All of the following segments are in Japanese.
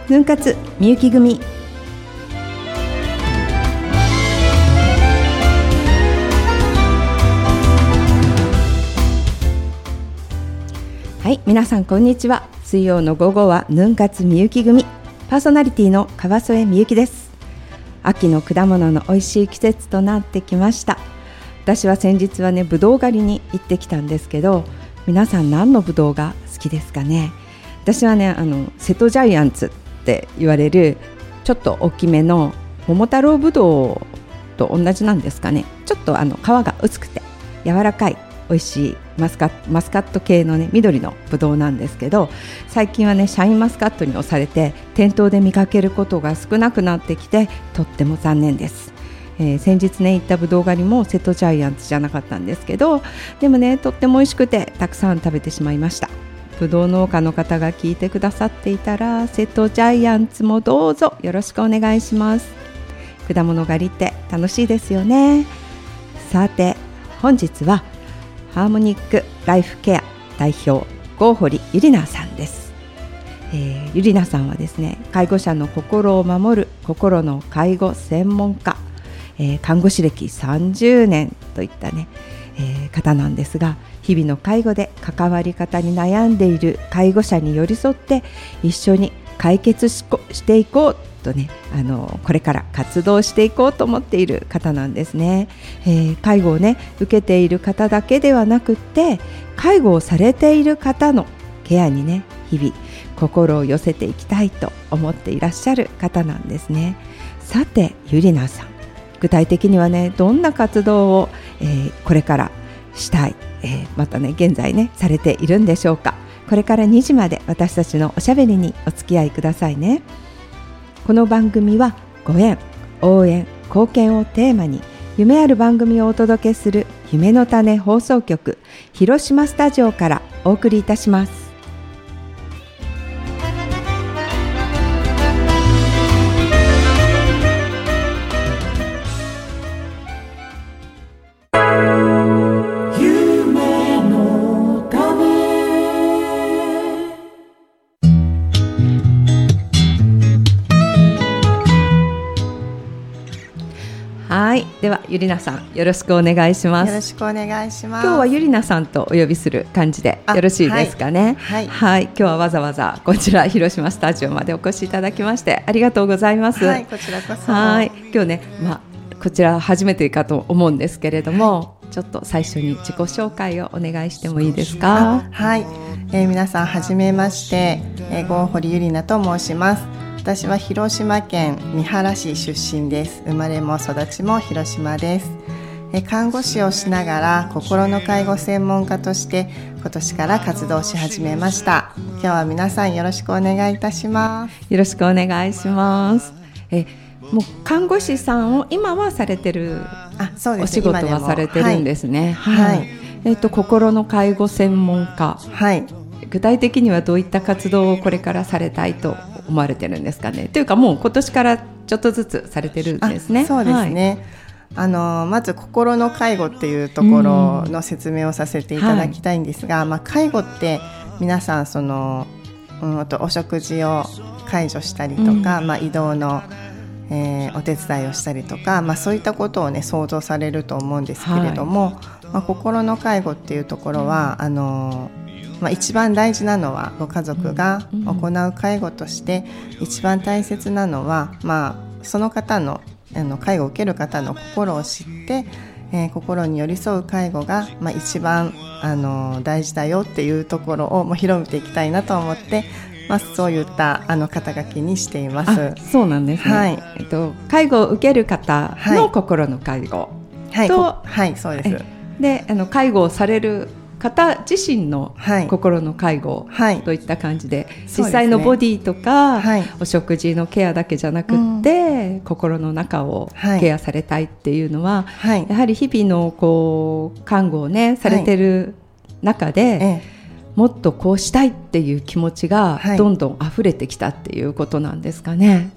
ヌン活みゆき組。はい、皆さんこんにちは。水曜の午後はヌン活みゆき組、パーソナリティの川添みゆきです。秋の果物の美味しい季節となってきました。私は先日はね、ぶどう狩りに行ってきたんですけど、皆さん何のぶどうが好きですかね。私はね、瀬戸ジャイアンツって言われるちょっと大きめの桃太郎ぶどうと同じなんですかね。ちょっと皮が薄くて柔らかい美味しいマスカット系のね、緑のぶどうなんですけど、最近はねシャインマスカットに押されて店頭で見かけることが少なくなってきて、とっても残念です。先日ね行ったぶどう狩りも瀬戸ジャイアンツじゃなかったんですけど、でもねとっても美味しくてたくさん食べてしまいました。ぶどう農家の方が聞いてくださっていたら、瀬戸ジャイアンツもどうぞよろしくお願いします。果物狩りって楽しいですよね。さて本日はハーモニックライフケア代表郷堀ゆりなさんです。ゆりなさんはですね、介護者の心を守る心の介護専門家、看護師歴30年といったね、方なんですが、日々の介護で関わり方に悩んでいる介護者に寄り添って一緒に解決していこうとね、これから活動していこうと思っている方なんですね。介護をね受けている方だけではなくって、介護をされている方のケアにね日々心を寄せていきたいと思っていらっしゃる方なんですね。さてゆりなさん、具体的にはねどんな活動を、これからしたい、またね現在ねされているんでしょうか。これから2時まで私たちのおしゃべりにお付き合いくださいね。この番組はご縁、応援、貢献をテーマに夢ある番組をお届けする夢の種放送局広島スタジオからお送りいたします。はい、ではゆりなさんよろしくお願いします。 よろしくお願いします。 今日はゆりなさんとお呼びする感じでよろしいですかね。 はい、 はい、今日はわざわざこちら広島スタジオまでお越しいただきましてありがとうございます。 はい、こちらこそ。 はい、今日ね、こちら初めてかと思うんですけれども、ちょっと最初に自己紹介をお願いしてもいいですか。 はい、皆さんはじめまして、郷堀ゆりなと申します。私は広島県三原市出身です。生まれも育ちも広島です。看護師をしながら心の介護専門家として今年から活動し始めました。今日は皆さんよろしくお願いいたします。 よろしくお願いします。もう看護師さんを今はされてる、 そうです、 お仕事はされてるんですね。 はい、 心の介護専門家、 はい、 具体的にはどういった活動をこれからされたいと思われてるんですかね。というかもう今年からちょっとずつされてるんですね。 そうですね、まず心の介護っていうところの説明をさせていただきたいんですが、介護って皆さんお食事を介助したりとか、移動の、お手伝いをしたりとか、そういったことをね想像されると思うんですけれども、心の介護っていうところは一番大事なのはご家族が行う介護として一番大切なのは、その方の介護を受ける方の心を知って、心に寄り添う介護が、一番大事だよっていうところをもう広めていきたいなと思って、そういった肩書きにしています。 そうなんですね。はい、介護を受ける方の心の介護と、 はい、そうです。 で介護をされる方自身の心の介護といった感じで、実際のボディとか、お食事のケアだけじゃなくって、心の中をケアされたいっていうのは、やはり日々の看護をねされてる中で、もっとこうしたいっていう気持ちがどんどん溢れてきたっていうことなんですかね。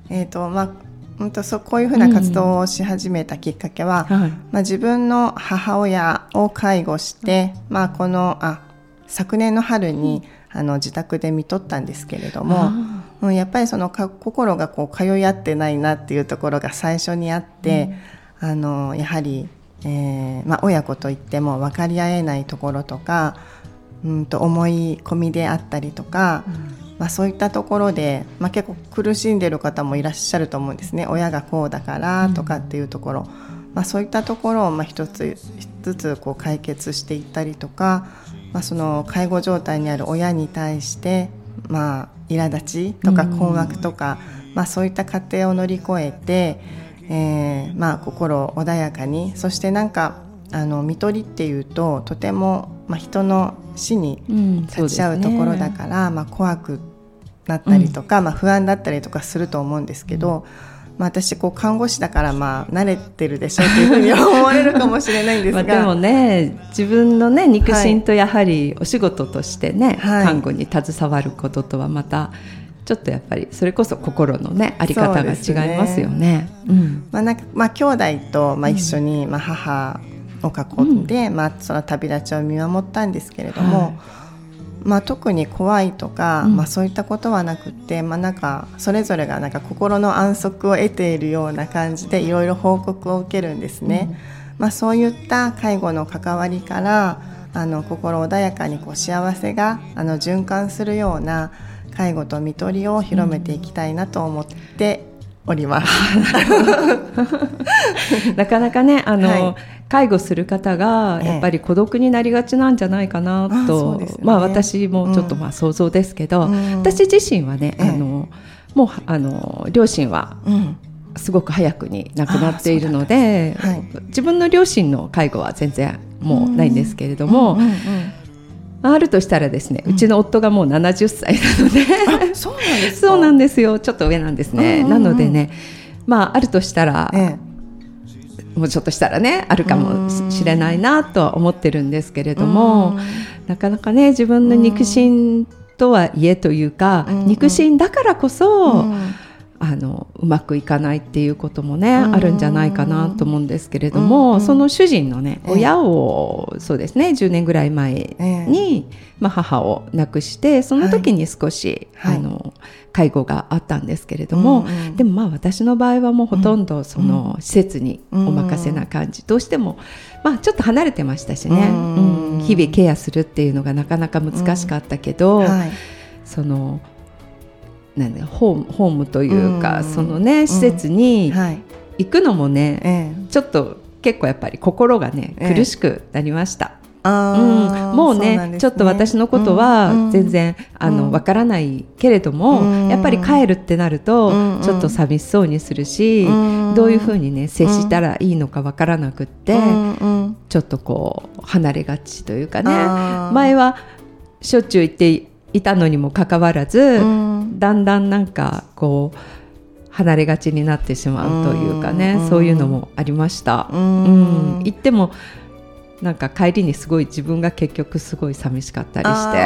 こういうふうな活動をし始めたきっかけは、自分の母親を介護して、昨年の春に自宅で看取ったんですけれども、 やっぱりその心がこう通い合ってないなっていうところが最初にあって、やはり、親子といっても分かり合えないところとか、思い込みであったりとか、そういったところで、結構苦しんでいる方もいらっしゃると思うんですね。親がこうだからとかっていうところ、そういったところを一つずつこう解決していったりとか、その介護状態にある親に対して苛立ちとか困惑とか、そういった過程を乗り越えて、心穏やかに、そして看取りっていうととても、人の死に立ち会うところだから、怖くなったりとか、不安だったりとかすると思うんですけど、私看護師だから慣れてるでしょっていうふうに思われるかもしれないんですがでもね、自分のね肉親とやはりお仕事としてね、看護に携わることとはまたちょっとやっぱりそれこそ心のねあり方が違いますよね。 兄弟と一緒に母を囲んで、その旅立ちを見守ったんですけれども、特に怖いとか、そういったことはなくて、それぞれが心の安息を得ているような感じでいろいろ報告を受けるんですね。そういった介護の関わりから心穏やかに幸せが循環するような介護と看取りを広めていきたいなと思っております。 なかなかね介護する方がやっぱり孤独になりがちなんじゃないかなと、私もちょっと想像ですけど、私自身はね、もう両親はすごく早くに亡くなっているので、自分の両親の介護は全然もうないんですけれども、あるとしたらですね、うちの夫がもう70歳なのでそうなんですか。 そうなんですよ、ちょっと上なんですね。なのでね、あるとしたら、もうちょっとしたらねあるかもしれないなとは思ってるんですけれども、なかなかね自分の肉親とはいえというか、肉親だからこそ、うまくいかないっていうこともね、あるんじゃないかなと思うんですけれども、その主人のね、親をそうですね10年ぐらい前に、母を亡くして、その時に少し、介護があったんですけれども、でも私の場合はもうほとんどその施設にお任せな感じ、どうしてもちょっと離れてましたしね、日々ケアするっていうのがなかなか難しかったけど、そのホームというか、そのね施設に行くのもね、ちょっと結構やっぱり心がね苦しくなりました。もうねちょっと私のことは全然わからないけれども、やっぱり帰るってなるとちょっと寂しそうにするし、どういうふうにね接したらいいのかわからなくって、ちょっと離れがちというかね、前はしょっちゅう行っていたのにもかかわらず、だんだん離れがちになってしまうというかね、そういうのもありました。行っても帰りにすごい自分が結局すごい寂しかったりして。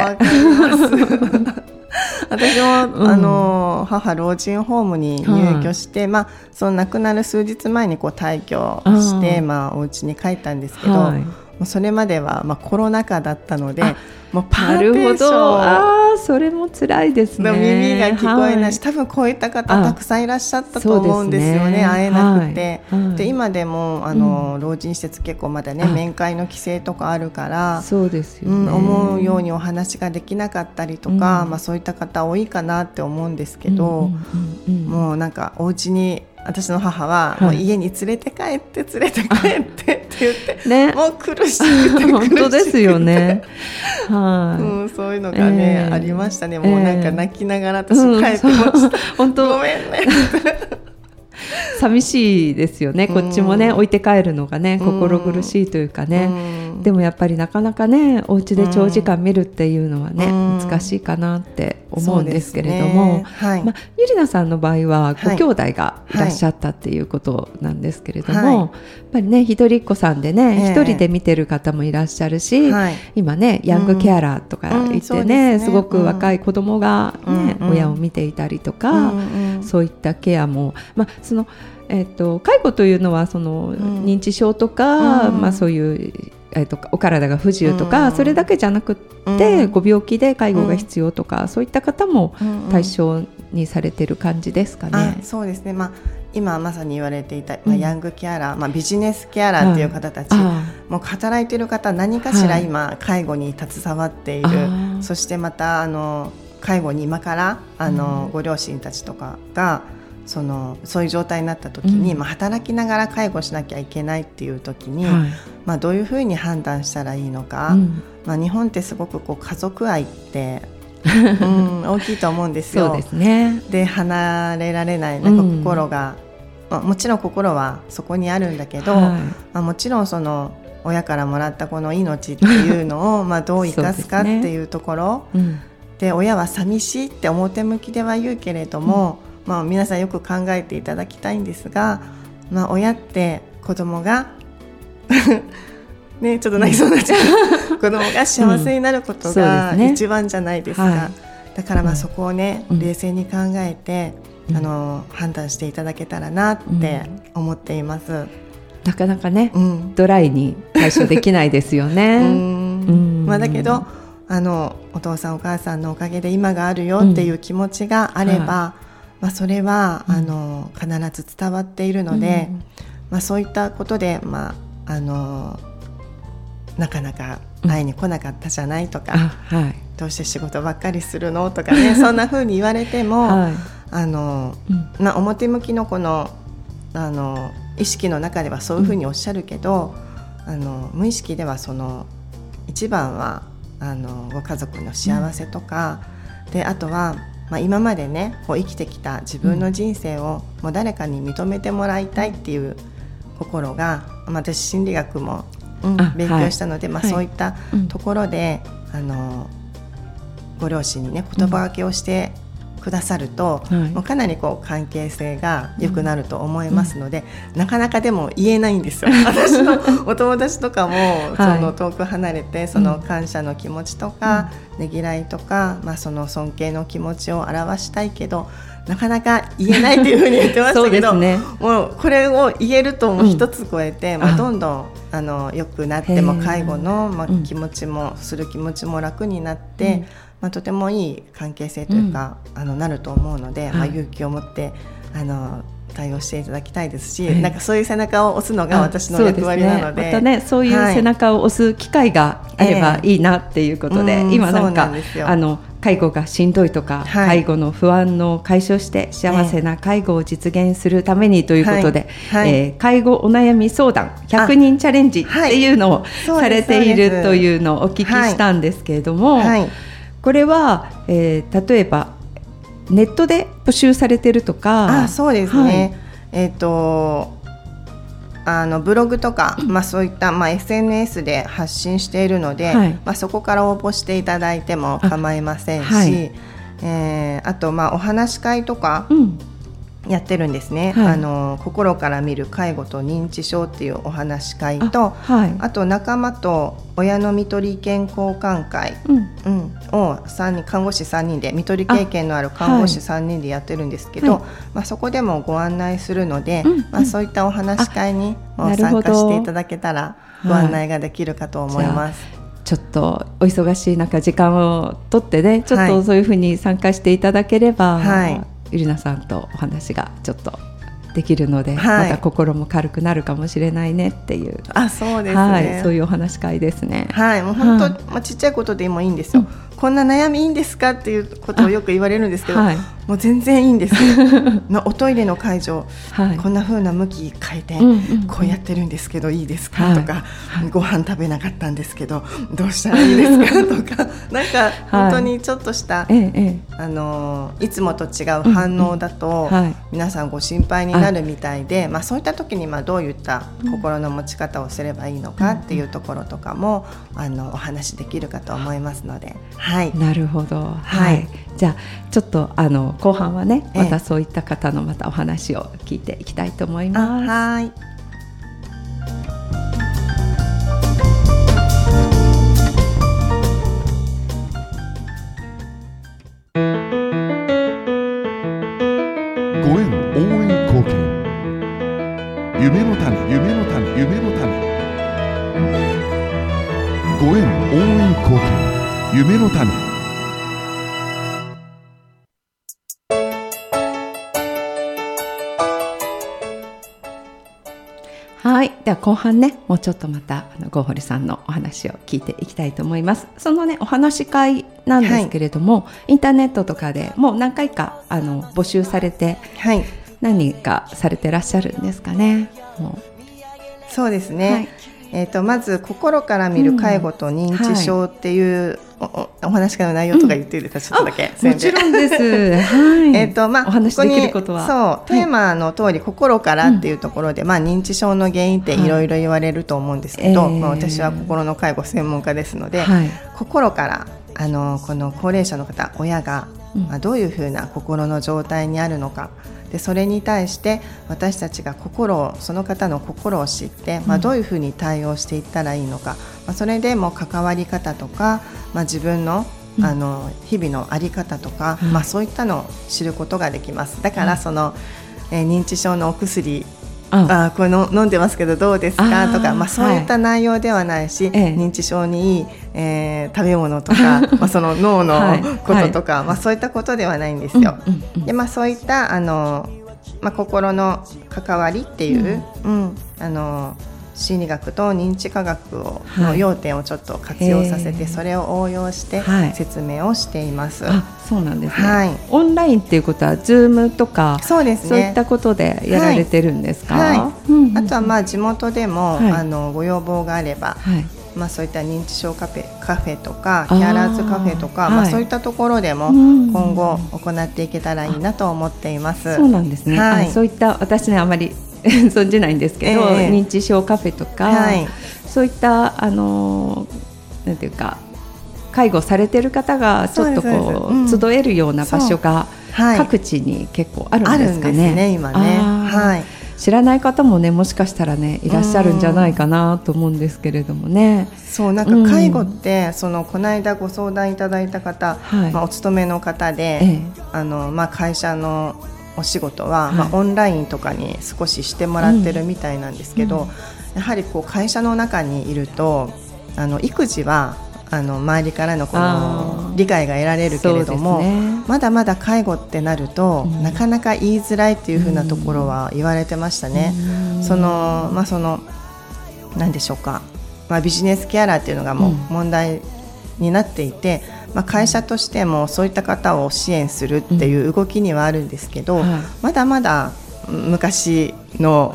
私も、母老人ホームに入居して、その亡くなる数日前に退去して、お家に帰ったんですけど、それまでは、コロナ禍だったので、もうパーテーション、 それも辛いですね。 耳が聞こえないし、多分こういった方たくさんいらっしゃったと思うんですよね。会えなくて、で今でも老人施設結構まだね面会の規制とかあるから、 そうですよね、 思うようにお話ができなかったりとか、そういった方多いかなって思うんですけど、もうお家に私の母は、もう家に連れて帰ってって言って、もう苦しくて本当ですよね。 そういうのがね、ありましたね。もう泣きながら私帰ってました。 本当ごめんね。 寂しいですよね。こっちもね置いて帰るのがね心苦しいというかね、でもやっぱりなかなかねお家で長時間見るっていうのはね、難しいかなって思うんですけれども、ゆりなさんの場合はご兄弟がいらっしゃったっていうことなんですけれども、やっぱりね一人っ子さんでね、一人で見てる方もいらっしゃるし、今ねヤングケアラーとか言ってね、すごく若い子供がね、親を見ていたりとか、そういったケアもその介護というのはその認知症とか、そういうお体が不自由とか、それだけじゃなくって、ご病気で介護が必要とか、そういった方も対象にされてる感じですかね。 そうですね、今まさに言われていた、ヤングケアラー、ビジネスケアラーっていう方たち、もう働いている方何かしら今、介護に携わっている、そしてまた介護に今からご両親たちとかがそういう状態になった時に、働きながら介護しなきゃいけないっていう時に、どういうふうに判断したらいいのか、日本ってすごく家族愛って大きいと思うんですよ。 そうですね。 で離れられない、心が、もちろん心はそこにあるんだけど、もちろん親からもらったこの命っていうのをどう生かすかっていうところで、親は寂しいって表向きでは言うけれども、皆さんよく考えていただきたいんですが、親って子供がね、ちょっと泣きそうになっちゃう子供が幸せになることが一番じゃないですか。だからそこをね、冷静に考えて、判断していただけたらなって思っています。 なかなかね、ドライに対処できないですよね。 だけどお父さんお母さんのおかげで今があるよっていう気持ちがあれば、それは必ず伝わっているので、そういったことで、なかなか会いに来なかったじゃないとか、どうして仕事ばっかりするのとかねそんな風に言われても、表向きのこの意識の中ではそういう風におっしゃるけど、無意識では一番はご家族の幸せとか、であとは、今までね生きてきた自分の人生をもう誰かに認めてもらいたいっていう心が、私心理学も勉強したので、そういったところで、ご両親にね言葉がけをしてくださると、もうかなり関係性が良くなると思いますので、なかなかでも言えないんですよ。私のお友達とかも遠く離れて感謝の気持ちとか、ねぎらいとか、尊敬の気持ちを表したいけどなかなか言えないというふうに言ってましたけど、もうこれを言えるともう一つ超えて、どんどん良くなっても介護の、気持ちもする気持ちも楽になって、とてもいい関係性というか、なると思うので、勇気を持って対応していただきたいですし、なんかそういう背中を押すのが私の役割なので、 またねそういう背中を押す機会があればいいなっていうことで、今なんか介護がしんどいとか、介護の不安の解消して幸せな介護を実現するためにということで、介護お悩み相談100人チャレンジっていうのをされているというのをお聞きしたんですけれども、これは、例えばネットで募集されてるとか。 そうですね、ブログとか、そういった、SNS で発信しているので、そこから応募していただいても構いませんし、あと、お話し会とかやってるんですね、心から見る介護と認知症っていうお話し会と、あと仲間と親の看取り意見交換会、を看護師3人で看取り経験のある看護師3人でやってるんですけど、そこでもご案内するので、そういったお話し会にも参加していただけたらご案内ができるかと思います。 ちょっとお忙しい中時間を取ってね、ちょっとそういうふうに参加していただければ、ゆりなさんとお話がちょっとできるので、また心も軽くなるかもしれないねっていう、 そうですね、 そういうお話し会ですね。 もう本当、ちっちゃいことでもいいんですよ、こんな悩みいいんですかっていうことをよく言われるんですけど、もう全然いいんですおトイレの介助、こんな風な向き変えて、こうやってるんですけどいいですかとか、ご飯食べなかったんですけどどうしたらいいですかとかなんか本当にちょっとした、いつもと違う反応だと、皆さんご心配になるみたいで、そういった時にどういった心の持ち方をすればいいのかっていうところとかもお話できるかと思いますので。 なるほど、じゃあちょっと後半はね、またそういった方のまたお話を聞いていきたいと思います。 ご縁応援貢献、夢の種、夢の種、夢の種。ご縁応援貢献、夢の種。 では後半ね、もうちょっとまた郷堀さんのお話を聞いていきたいと思います。そのねお話し会なんですけれども、インターネットとかでもう何回か募集されて、何人かされてらっしゃるんですかね。もうそうですね、まず心から見る介護と認知症っていう、お話会の内容とか言っていいですか、ちょっとだけ。 もちろんです。お話できることはそうテーマの通り心からっていうところで、認知症の原因っていろいろ言われると思うんですけど、私は心の介護専門家ですので、心からこの高齢者の方、親が、どういうふうな心の状態にあるのか、でそれに対して私たちがその方の心を知って、どういうふうに対応していったらいいのか、それでも関わり方とか、自分の日々の在り方とか、そういったのを知ることができます。だからその、認知症のお薬これ飲んでますけどどうですかとか、そういった内容ではないし、認知症にいい、食べ物とか、その脳のこととか、そういったことではないんですよ。でそういった心の関わりっていう、心理学と認知科学の要点をちょっと活用させて、それを応用して説明をしています。 そうなんですね。オンラインっていうことは Zoom とかそうですね、そういったことでやられてるんですか？あとは地元でも、ご要望があれば、そういった認知症カフェとかケアラーズカフェとか、そういったところでも今後行っていけたらいいなと思っています。 そうなんですね。そういった私ねあまり存じないんですけど、認知症カフェとか、そういったなんていうか介護されてる方がちょっとこう集えるような場所が各地に結構あるんですかね。 あるんですね、今ね。 知らない方もね、もしかしたらねいらっしゃるんじゃないかなと思うんですけれどもね。 そう、なんか介護って、この間ご相談いただいた方、お勤めの方で、会社のお仕事は、オンラインとかに少ししてもらってるみたいなんですけど、やはりこう会社の中にいると育児は周りからのこの理解が得られるけれども、まだまだ介護ってなると、なかなか言いづらいっていう風なところは言われてましたね。何でしょうか、ビジネスケアラーっていうのがもう問題になっていて、会社としてもそういった方を支援するっていう動きにはあるんですけど、まだまだ昔の、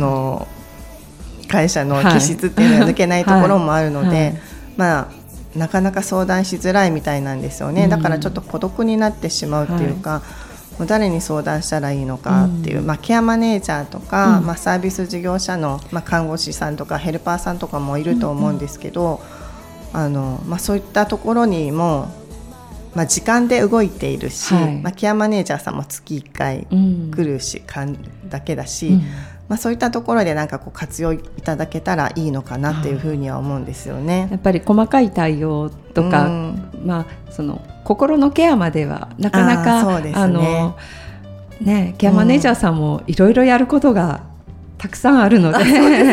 会社の気質っていうのが抜けないところもあるので、なかなか相談しづらいみたいなんですよね。だからちょっと孤独になってしまうっていうか、もう誰に相談したらいいのかっていう、ケアマネージャーとか、サービス事業者の、看護師さんとかヘルパーさんとかもいると思うんですけど、そういったところにも、時間で動いているし、ケアマネージャーさんも月1回来るし、だけだし、そういったところでなんかこう活用いただけたらいいのかなっていうふうには思うんですよね。 やっぱり細かい対応とか、その心のケアまではなかなかケアマネージャーさんもいろいろやることがたくさんあるので、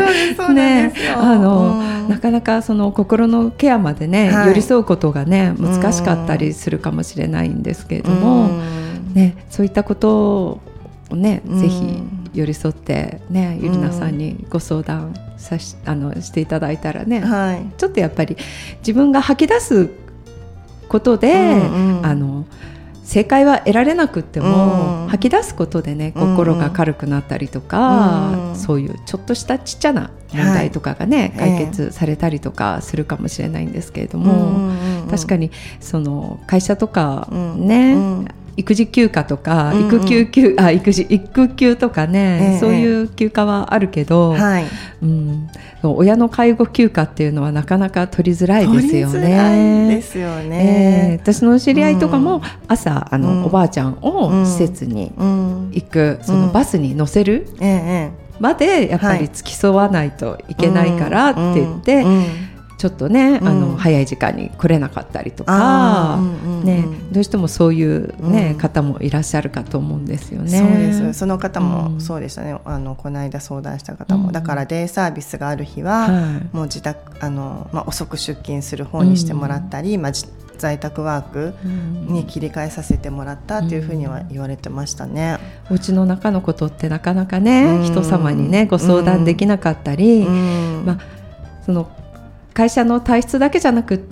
なかなかその心のケアまでね、寄り添うことがね難しかったりするかもしれないんですけれども、そういったことをね、ぜひ寄り添ってね、ゆりなさんにご相談していただいたらね、ちょっとやっぱり自分が吐き出すことで、正解は得られなくっても、吐き出すことでね心が軽くなったりとか、そういうちょっとしたちっちゃな問題とかがね、解決されたりとかするかもしれないんですけれども、確かにその会社とかね、育児休暇とか、育休とかね、そういう休暇はあるけど、親の介護休暇っていうのはなかなか取りづらいですよね。 取りづらいですよね。 私の知り合いとかも、朝おばあちゃんを施設に行く、そのバスに乗せるまでやっぱり付き添わないといけないからって言って、ちょっとね、早い時間に来れなかったりとか、どうしてもそういう、方もいらっしゃるかと思うんですよね。 そうです。その方もそうでしたね。この間相談した方も、だからデイサービスがある日は、もう自宅遅く出勤する方にしてもらったり、 在宅ワークに切り替えさせてもらったっていうふうには言われてましたね。 お家の中のことってなかなかね、人様にねご相談できなかったり、その会社の体質だけじゃなくって、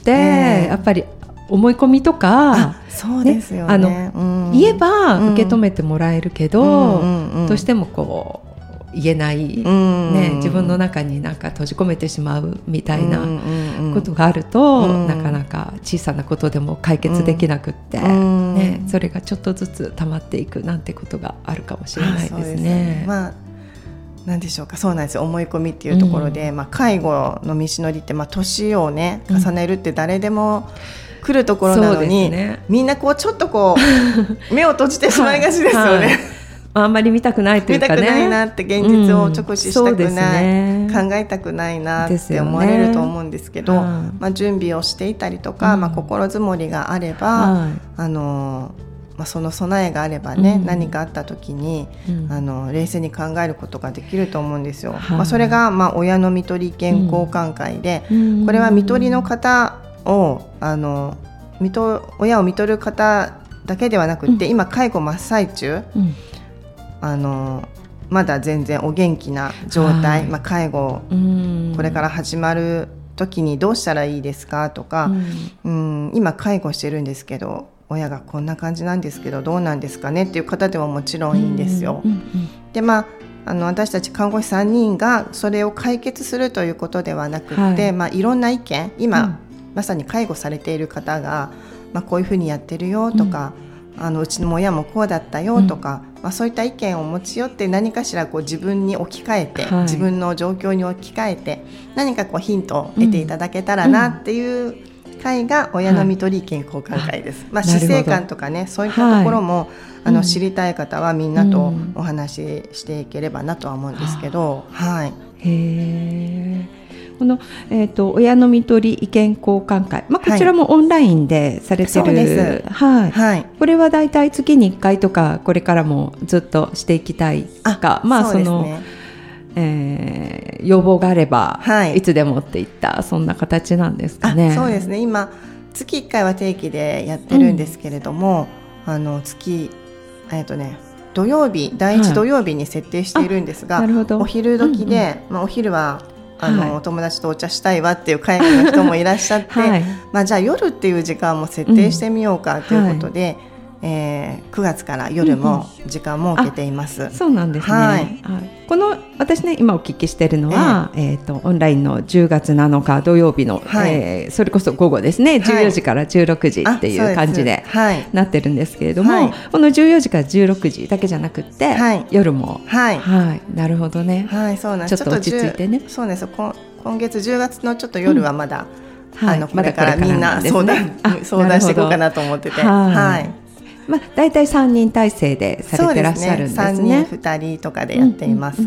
やっぱり思い込みとか、 そうですよね、 言えば受け止めてもらえるけど、どうしてもこう言えない、自分の中になんか閉じ込めてしまうみたいなことがあると、なかなか小さなことでも解決できなくって、それがちょっとずつ溜まっていくなんてことがあるかもしれないですね。 なんでしょうか、そうなんですよ、思い込みっていうところで、介護の道のりって、年をね重ねるって誰でも来るところなのに、みんなこうちょっとこう目を閉じてしまいがちですよね。 あんまり見たくないというかね、 見たくないなって、現実を直視したくない、考えたくないなって思われると思うんですけど、準備をしていたりとか、心づもりがあれば、その備えがあればね、何かあった時に、冷静に考えることができると思うんですよ。それが親の看取り意見交換会で、これは看取りの方を親を看取る方だけではなくって、今介護真っ最中、まだ全然お元気な状態、介護これから始まる時にどうしたらいいですかとか、今介護してるんですけど親がこんな感じなんですけどどうなんですかねっていう方でももちろんいいんですよ。で私たち看護師3人がそれを解決するということではなくって、いろんな意見、今、まさに介護されている方が、こういうふうにやってるよとか、うちの親もこうだったよとか、そういった意見を持ち寄って何かしらこう自分に置き換えて、自分の状況に置き換えて何かこうヒントを得ていただけたらなっていう会が親の看取り意見交換会です。死生観とかね、そういったところも、知りたい方はみんなとお話ししていければなとは思うんですけど、 この、親の看取り意見交換会、こちらもオンラインでされてる、 そうです、 これはだいたい月に1回とかこれからもずっとしていきたいか、 そうですね、 要望があれば、いつでもっていったそんな形なんですかね。 そうですね、今月1回は定期でやってるんですけれども、月土曜日、第1土曜日に設定しているんですが、お昼時で、お昼はお友達とお茶したいわっていう介護の人もいらっしゃって、じゃあ夜っていう時間も設定してみようかということで、9月から夜も時間を設けています。 そうなんですね。この私ね今お聞きしているのは、オンラインの10月7日土曜日の、それこそ午後ですね、14時から16時っていう感じでなってるんですけれども、この14時から16時だけじゃなくって、夜も、なるほどね、そうなんです。ちょっと落ち着いてね。そうです。 今月10月のちょっと夜はまだ、これからみんな相談していこうかなと思ってて、 だいたい3人体制でされてらっしゃるんですね。 3人2人とかでやっています。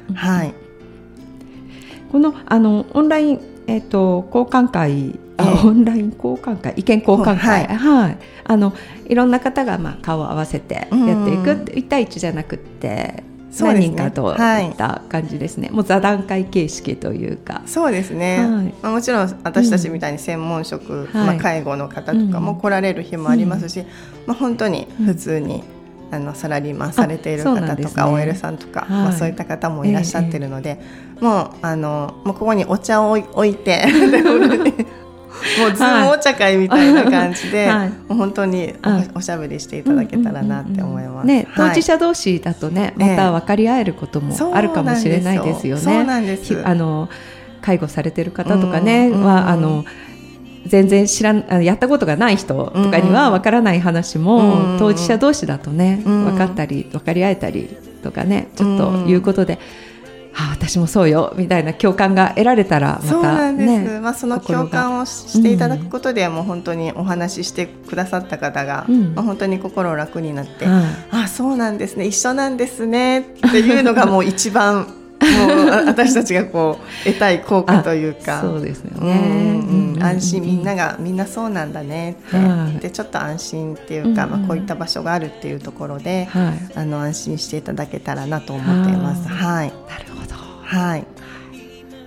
このオンライン、交換会、オンライン交換会、意見交換会、いろんな方が顔を合わせてやっていく、1対1じゃなくって何人かといった感じですね。もう座談会形式というか。 そうですね、もちろん私たちみたいに専門職、介護の方とかも来られる日もありますし、本当に普通にサラリーマンされている方とか、OL さんとか、そういった方もいらっしゃってるので、もうここにお茶を置いてもうズームお茶会みたいな感じで、もう本当におしゃべりしていただけたらなって思います。 当事者同士だとね、また分かり合えることもあるかもしれないですよね。 そうなんです。 介護されてる方とかねは全然やったことがない人とかには分からない話も、当事者同士だとね分かったり分かり合えたりとかね、ちょっということで、私もそうよみたいな共感が得られたらまた、 そうなんです。その共感をしていただくことで、もう本当にお話ししてくださった方が、本当に心楽になって、そうなんですね、一緒なんですねっていうのがもう一番もう私たちがこう得たい効果というか、 そうですよね、 安心、みんなそうなんだねって、ちょっと安心っていうか、こういった場所があるっていうところで、安心していただけたらなと思っています。なるほど。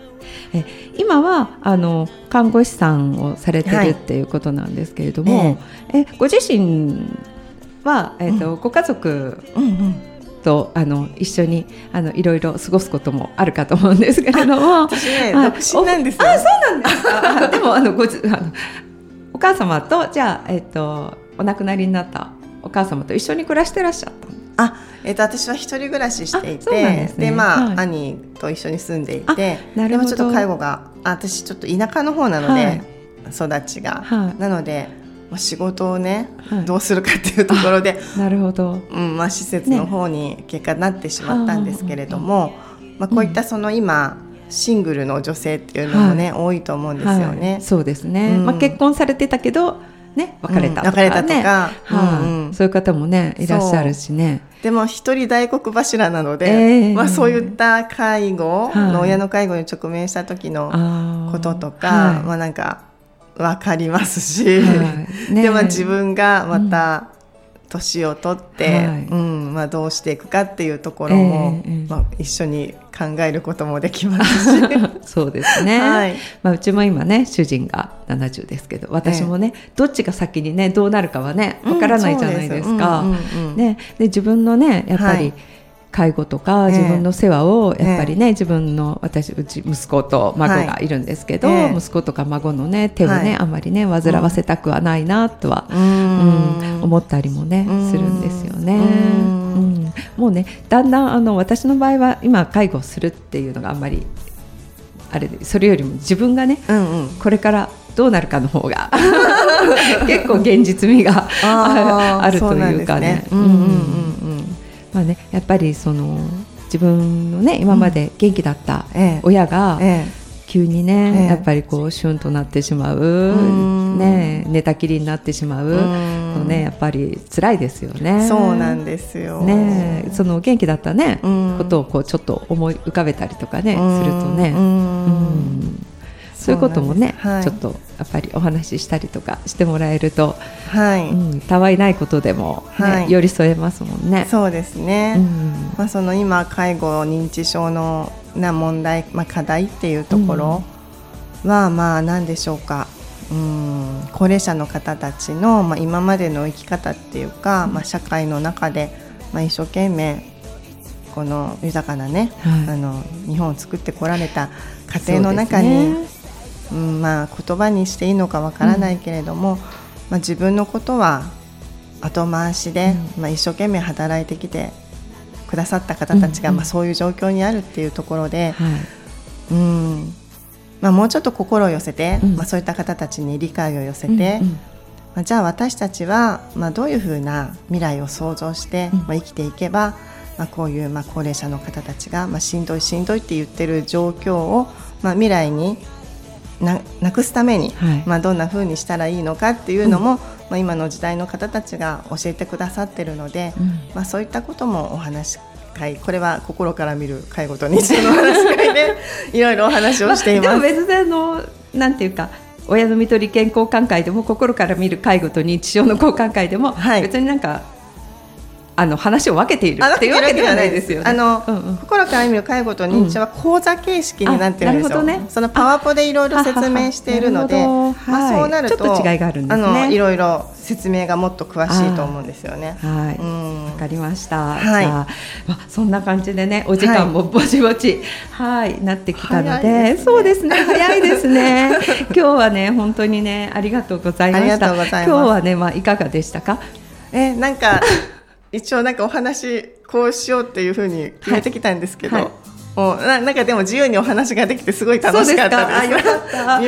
今は看護師さんをされてるっていうことなんですけれども、ご自身は、ご家族と一緒にいろいろ過ごすこともあるかと思うんですけれども、 私ね独身なんですよ。 そうなんですか。でもお母様とじゃあ、お亡くなりになったお母様と一緒に暮らしてらっしゃったんです。 私は一人暮らししていて、 で、 兄と一緒に住んでいて、でもちょっと介護が私ちょっと田舎の方なので、育ちが、なので仕事をね、どうするかっていうところで、 なるほど、 施設の方に結果なってしまったんですけれども、こういった今シングルの女性っていうのもね、多いと思うんですよね。 そうですね、結婚されてたけどね、別れたとか、そういう方もねいらっしゃるしね。 でも一人大黒柱なので、そういった介護の、親の介護に直面した時のこととか、なんか分かりますし、で自分がまた年を取って、どうしていくかっていうところも、一緒に考えることもできますしそうですね、うちも今ね主人が70ですけど、私もね、どっちが先にねどうなるかはねわからないじゃないですか。で自分のねやっぱり、介護とか自分の世話をやっぱりね、自分のうち息子と孫がいるんですけど、息子とか孫のね手をね、あまりね煩わせたくはないなとは、思ったりもねするんですよね。もうねだんだん私の場合は今介護するっていうのがあんまりあれで、それよりも自分がね、これからどうなるかの方が結構現実味があるというかね。やっぱり自分のね今まで元気だった親が急にね、やっぱりこうシュンとなってしまう、寝たきりになってしまうのね、やっぱり辛いですよね。 そうなんですよ、 元気だったね、ことをこうちょっと思い浮かべたりとかね、するとね、そういうこともね、ちょっとやっぱりお話ししたりとかしてもらえると、たわいないことでも、寄り添えますもんね。 そうですね、今介護認知症の問題、課題っていうところは、何でしょうか、高齢者の方たちの、今までの生き方っていうか、社会の中で、一生懸命この豊かなね、日本を作ってこられた家庭の中に、言葉にしていいのかわからないけれども、自分のことは後回しで、一生懸命働いてきてくださった方たちが、そういう状況にあるっていうところで、もうちょっと心を寄せて、そういった方たちに理解を寄せて、じゃあ私たちは、どういうふうな未来を想像して、生きていけば、こういう、高齢者の方たちが、しんどいって言ってる状況を、未来になくすために、どんな風にしたらいいのかっていうのも、今の時代の方たちが教えてくださってるので、そういったこともお話し会、これは心から見る介護と日常のお話し会でいろいろお話をしています。 でも別になんていうか、親の看取り健康寛会でも心から見る介護と認知症の交換会でも、別になんか話を分けているっていうわけではないですよね。 心から見る介護と認知症は講座形式になってるんですよ。そのパワポでいろいろ説明しているので、そうなるとちょっと違いがあるんですね。 いろいろ説明がもっと詳しいと思うんですよね。 わかりました。じゃあそんな感じでね、お時間もぼちぼちなってきたので、そうですね、早いですね。今日はね本当にねありがとうございました。今日はねいかがでしたか？ なんか一応なんかお話こうしようっていう風に決めてきたんですけど、なんかでも自由にお話ができてすごい楽しかったです。 よかった。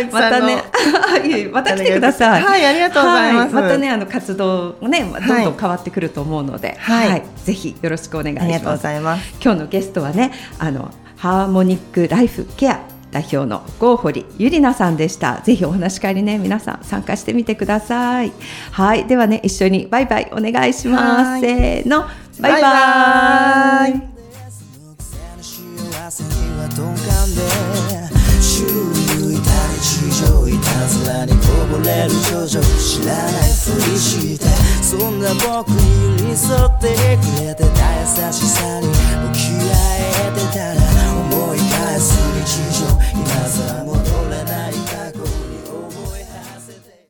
またね、また来てください。 ありがとうございます。 またね活動もねどんどん変わってくると思うので、ぜひよろしくお願いします。 ありがとうございます。 今日のゲストはねハーモニックライフケア代表の郷堀ゆりなさんでした。ぜひお話し会にね皆さん参加してみてください。ではね一緒にバイバイお願いします。せーの、バイバイ。そんな僕に寄り添ってくれてた優しさに向き合えてたら思い返す日常今更も